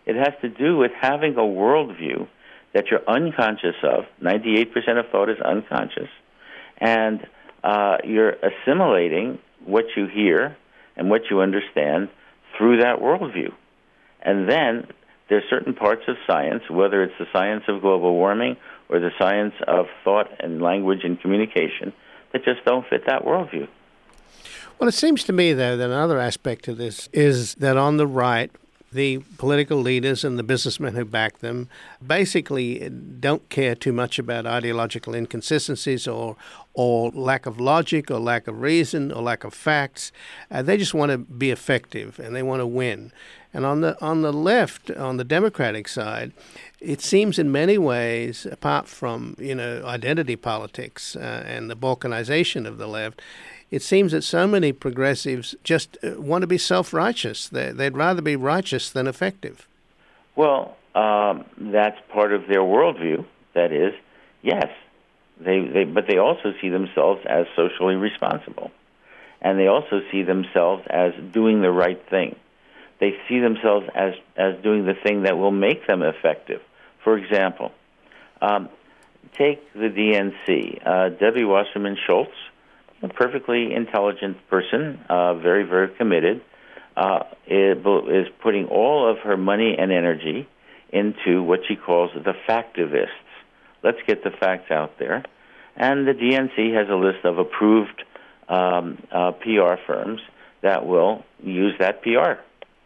It has to do with having a worldview that you're unconscious of. ninety-eight percent of thought is unconscious. And uh, you're assimilating what you hear and what you understand through that worldview. And then there's certain parts of science, whether it's the science of global warming or the science of thought and language and communication, that just don't fit that worldview. Well, it seems to me, though, that another aspect of this is that on the right, the political leaders and the businessmen who back them basically don't care too much about ideological inconsistencies or or lack of logic or lack of reason or lack of facts. Uh, they just want to be effective and they want to win. And on the on the left, on the Democratic side, it seems in many ways, apart from, you know, identity politics uh, and the balkanization of the left, it seems that so many progressives just want to be self-righteous. They, they'd rather be righteous than effective. Well, um, that's part of their worldview. That is, yes, they, they, but they also see themselves as socially responsible. And they also see themselves as doing the right thing. They see themselves as, as doing the thing that will make them effective. For example, um, take the D N C. Uh, Debbie Wasserman Schultz, a perfectly intelligent person, uh, very, very committed, uh, is putting all of her money and energy into what she calls the factivists. Let's get the facts out there. And the D N C has a list of approved um, uh, P R firms that will use that P R.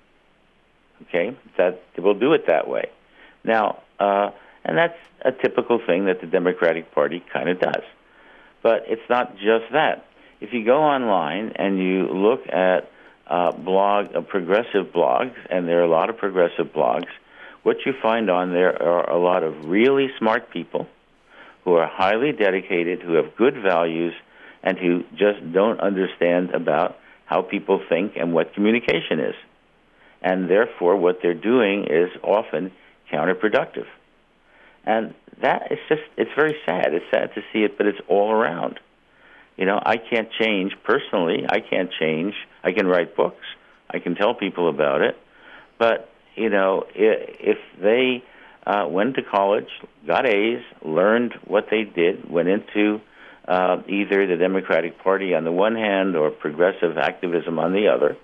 Okay, that will do it that way. Now, uh, and that's a typical thing that the Democratic Party kind of does. But it's not just that. If you go online and you look at uh, blog, uh, progressive blogs, and there are a lot of progressive blogs, what you find on there are a lot of really smart people who are highly dedicated, who have good values, and who just don't understand about how people think and what communication is. And therefore, what they're doing is often counterproductive. And that is just, it's very sad. It's sad to see it, but it's all around. You know, I can't change personally. I can't change. I can write books. I can tell people about it. But, you know, if they uh, went to college, got A's, learned what they did, went into uh, either the Democratic Party on the one hand or progressive activism on the other,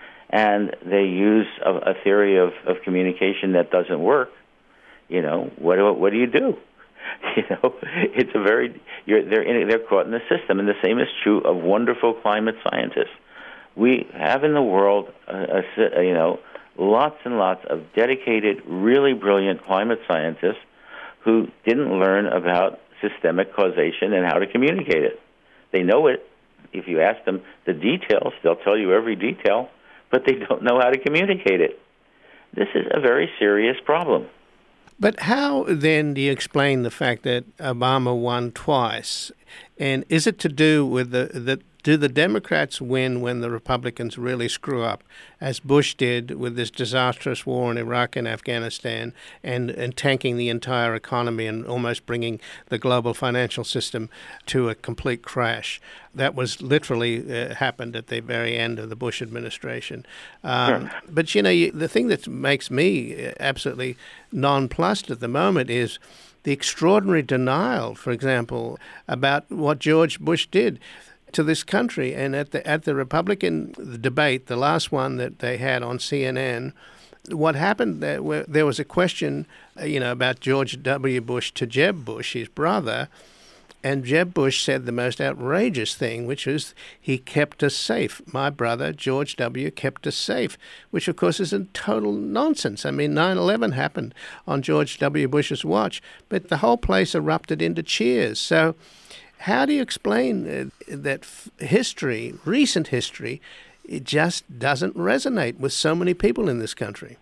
and they use a, a theory of, of communication that doesn't work, you know, what do, what do you do? You know, it's a very, you're, they're, in, they're caught in the system. And the same is true of wonderful climate scientists. We have in the world, a, a, you know, lots and lots of dedicated, really brilliant climate scientists who didn't learn about systemic causation and how to communicate it. They know it. If you ask them the details, they'll tell you every detail, but they don't know how to communicate it. This is a very serious problem. But how then do you explain the fact that Obama won twice? And is it to do with the, the do the Democrats win when the Republicans really screw up, as Bush did with this disastrous war in Iraq and Afghanistan and, and tanking the entire economy and almost bringing the global financial system to a complete crash? That was literally uh, happened at the very end of the Bush administration. Um, sure. But, you know, you, the thing that makes me absolutely nonplussed at the moment is the extraordinary denial, for example, about what George Bush did to this country. And at the at the Republican debate, the last one that they had on C N N, what happened there, where there was a question, you know, about George W. Bush to Jeb Bush, his brother, and Jeb Bush said the most outrageous thing, which is he kept us safe. My brother, George W., kept us safe, which, of course, is a total nonsense. I mean, nine eleven happened on George W. Bush's watch, but the whole place erupted into cheers. So how do you explain uh, that f- history, recent history, it just doesn't resonate with so many people in this country?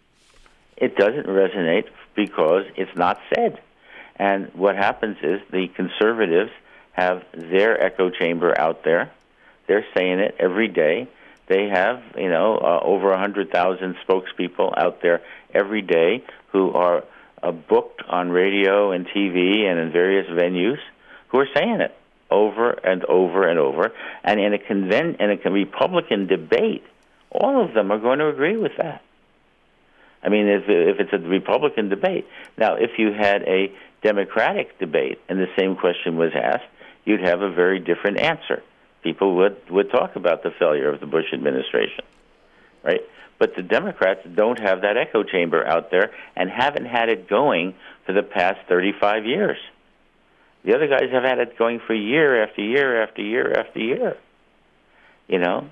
It doesn't resonate because it's not said. And what happens is the conservatives have their echo chamber out there. They're saying it every day. They have, you know, uh, over one hundred thousand spokespeople out there every day who are uh, booked on radio and T V and in various venues who are saying it over and over and over. And in a, conven- in a Republican debate, all of them are going to agree with that. I mean, if, if it's a Republican debate. Now, if you had a Democratic debate and the same question was asked, you'd have a very different answer. People would, would talk about the failure of the Bush administration, right? But the Democrats don't have that echo chamber out there and haven't had it going for the past thirty-five years. The other guys have had it going for year after year after year after year. You know,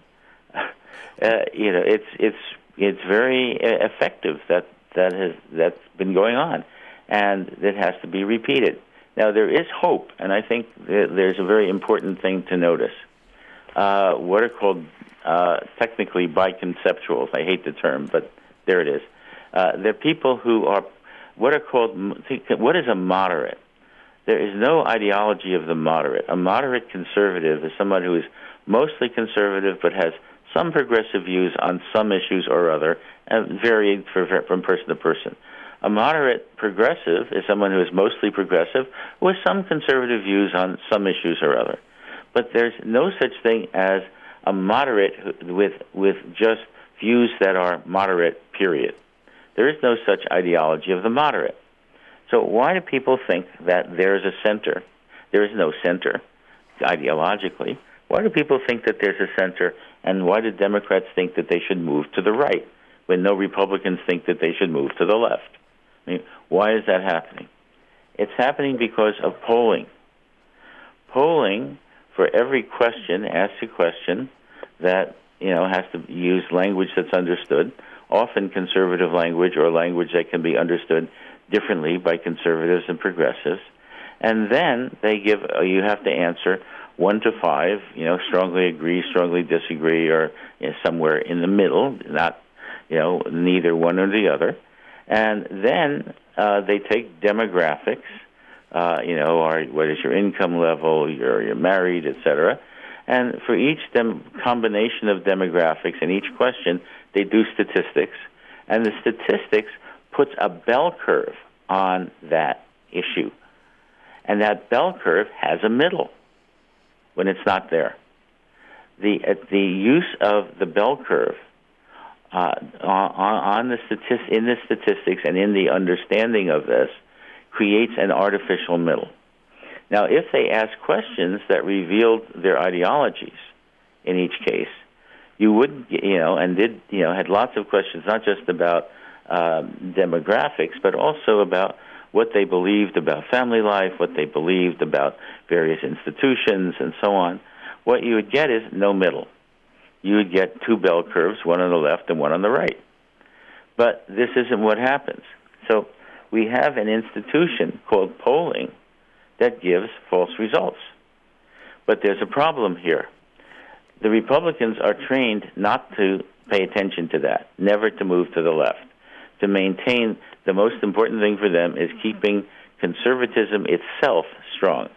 uh, you know, it's it's it's very effective that that has that's been going on, and it has to be repeated. Now there is hope, and I think there's a very important thing to notice. Uh, what are called uh, technically biconceptuals. I hate the term, but there it is. Uh, they're people who are what are called. What is a moderate? There is no ideology of the moderate. A moderate conservative is someone who is mostly conservative but has some progressive views on some issues or other, and varied for, from person to person. A moderate progressive is someone who is mostly progressive with some conservative views on some issues or other. But there's no such thing as a moderate with with just views that are moderate, period. There is no such ideology of the moderate. So why do people think that there's a center? There is no center ideologically. Why do people think that there's a center, and why do Democrats think that they should move to the right when no Republicans think that they should move to the left? I mean, why is that happening? It's happening because of polling. Polling, for every question, asks a question that, you know, has to use language that's understood, often conservative language or language that can be understood differently by conservatives and progressives. And then they give, uh, you have to answer one to five, you know, strongly agree, strongly disagree, or you know, somewhere in the middle, not, you know, neither one or the other. And then uh, they take demographics, uh, you know, are, what is your income level, you're, you're married, et cetera. And for each dem- combination of demographics in each question, they do statistics. And the statistics puts a bell curve on that issue. And that bell curve has a middle when it's not there. The uh, the use of the bell curve uh, on, on the statis- in the statistics and in the understanding of this creates an artificial middle. Now, if they ask questions that revealed their ideologies in each case, you would, you know, and did, you know, had lots of questions, not just about um, demographics, but also about what they believed about family life, what they believed about various institutions, and so on. What you would get is no middle. You would get two bell curves, one on the left and one on the right. But this isn't what happens. So we have an institution called polling that gives false results. But there's a problem here. The Republicans are trained not to pay attention to that, never to move to the left, to maintain the most important thing for them is keeping conservatism itself strong.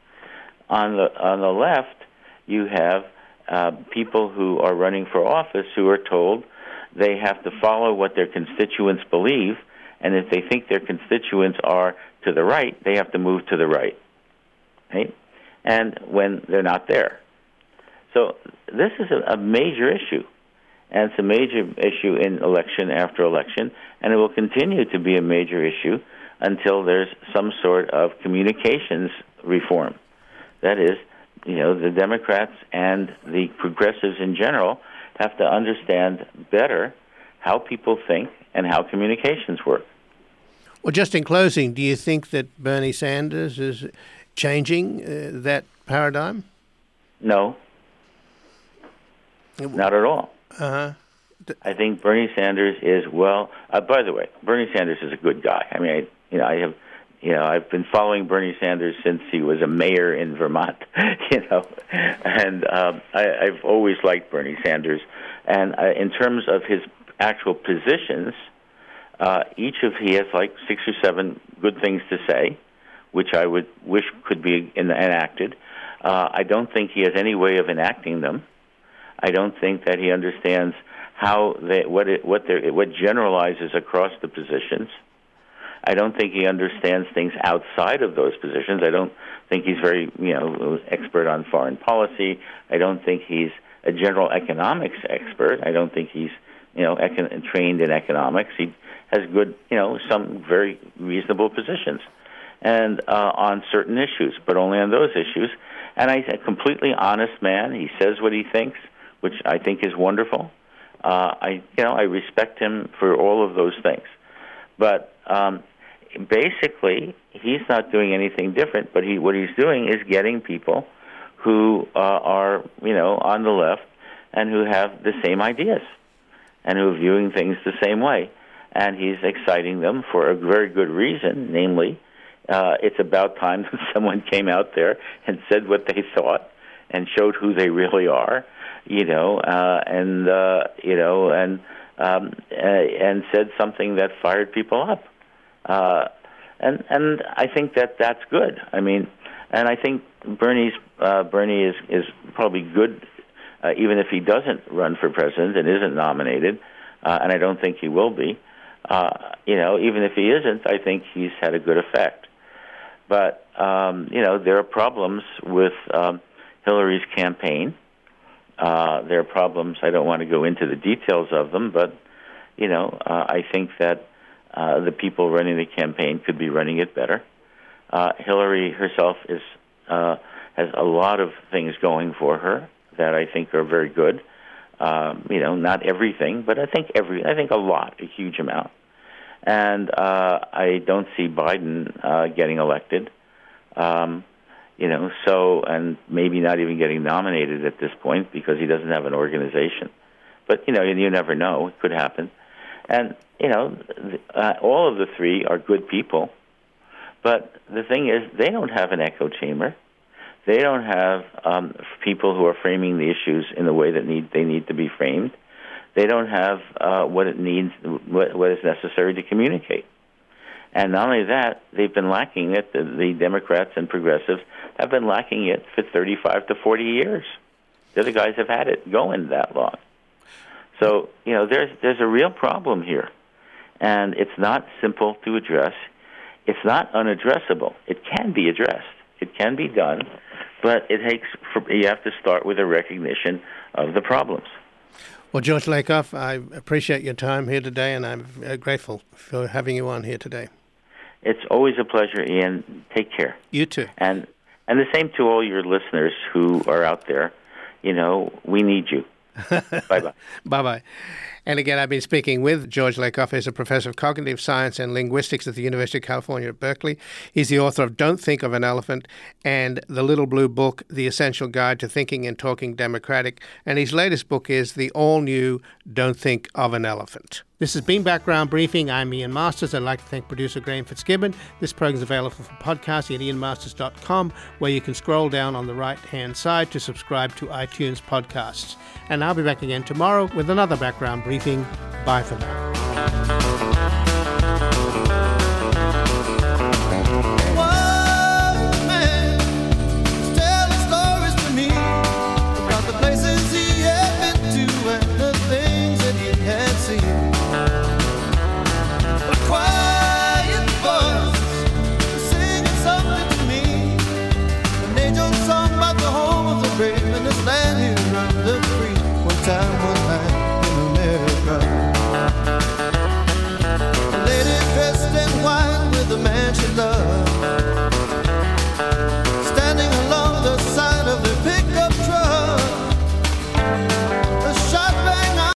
On the on the left, you have uh, people who are running for office who are told they have to follow what their constituents believe, and if they think their constituents are to the right, they have to move to the right, right? And when they're not there. So this is a, a major issue, and it's a major issue in election after election, and it will continue to be a major issue until there's some sort of communications reform. That is, you know, the Democrats and the progressives in general have to understand better how people think and how communications work. Well, just in closing, do you think that Bernie Sanders is changing uh, that paradigm? No. Not at all. Uh-huh. I think Bernie Sanders is, well, uh, by the way, Bernie Sanders is a good guy. I mean, I, you know, I have, you know, I've been following Bernie Sanders since he was a mayor in Vermont, you know, and um, I, I've always liked Bernie Sanders. And uh, in terms of his actual positions, uh, each of he has like six or seven good things to say, which I would wish could be en- enacted. Uh, I don't think he has any way of enacting them. I don't think that he understands how they, what it, what there, what generalizes across the positions. I don't think he understands things outside of those positions. I don't think he's very, you know, expert on foreign policy. I don't think he's a general economics expert. I don't think he's, you know, econ- trained in economics. He has good, you know, some very reasonable positions, and uh, on certain issues, but only on those issues. And I, a completely honest man. He says what he thinks, which I think is wonderful. Uh, I, you know, I respect him for all of those things. But um, basically, he's not doing anything different. But he, what he's doing is getting people who uh, are, you know, on the left and who have the same ideas and who are viewing things the same way. And he's exciting them for a very good reason, namely, uh, it's about time that someone came out there and said what they thought and showed who they really are, you know, uh, and uh, you know, and um, uh, and said something that fired people up. Uh, and and I think that that's good. I mean, and I think Bernie's uh, Bernie is is probably good, uh, even if he doesn't run for president and isn't nominated, uh, and I don't think he will be. Uh, you know, even if he isn't, I think he's had a good effect. But, um, you know, there are problems with um, Hillary's campaign. Uh, there are problems, I don't want to go into the details of them, but, you know, uh, I think that uh, the people running the campaign could be running it better. Uh, Hillary herself is uh, has a lot of things going for her that I think are very good. Um, you know, not everything, but I think every, I think a lot, a huge amount. And uh, I don't see Biden uh, getting elected. Um, you know, so, and maybe not even getting nominated at this point because he doesn't have an organization. But, you know, you, you never know. It could happen. And, you know, uh, all of the three are good people. But the thing is, they don't have an echo chamber. They don't have um, people who are framing the issues in the way that need they need to be framed. They don't have uh, what it needs, what, what is necessary to communicate. And not only that, they've been lacking it. The, the Democrats and progressives have been lacking it for thirty-five to forty years. The other guys have had it going that long. So, you know, there's there's a real problem here, and it's not simple to address. It's not unaddressable. It can be addressed. It can be done. But it takes, you have to start with a recognition of the problems. Well, George Lakoff, I appreciate your time here today, and I'm grateful for having you on here today. It's always a pleasure, Ian. Take care. You too. And and the same to all your listeners who are out there. You know, we need you. Bye-bye. Bye-bye. And again, I've been speaking with George Lakoff. He's a professor of cognitive science and linguistics at the University of California at Berkeley. He's the author of Don't Think of an Elephant and The Little Blue Book, The Essential Guide to Thinking and Talking Democratic. And his latest book is the all-new Don't Think of an Elephant. This has been Background Briefing. I'm Ian Masters. I'd like to thank producer Graham Fitzgibbon. This program is available for podcasting at ian masters dot com, where you can scroll down on the right-hand side to subscribe to iTunes podcasts. And I'll be back again tomorrow with another Background Briefing. Bye for now.